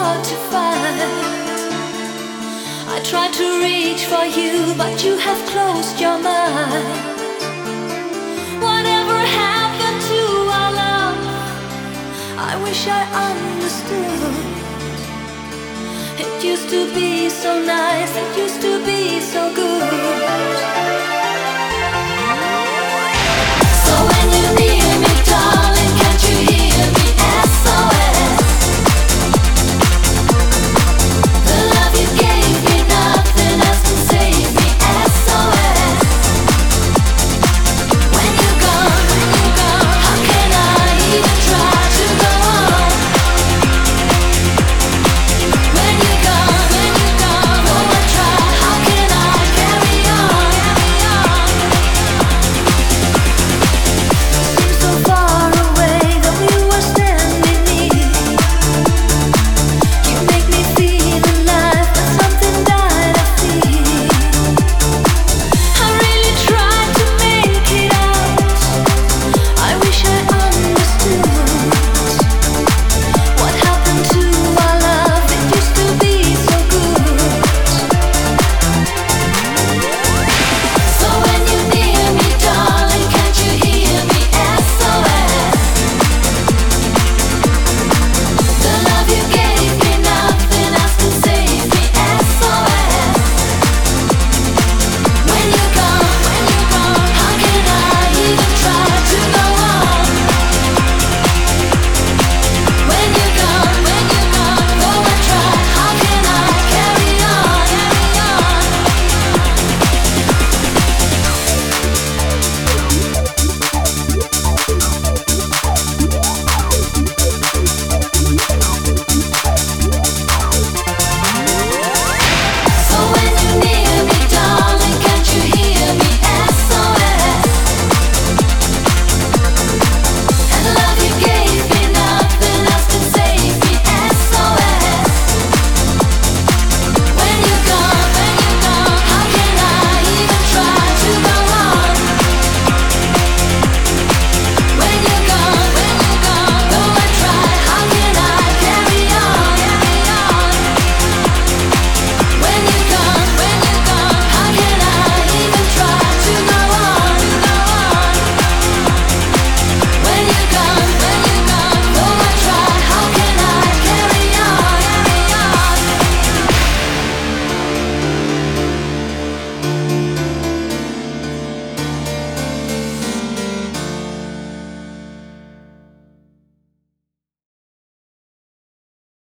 hard to find. I tried to reach for you, but you have closed your mind. Whatever happened to our love? I wish I understood. It used to be so nice, it used to be so good.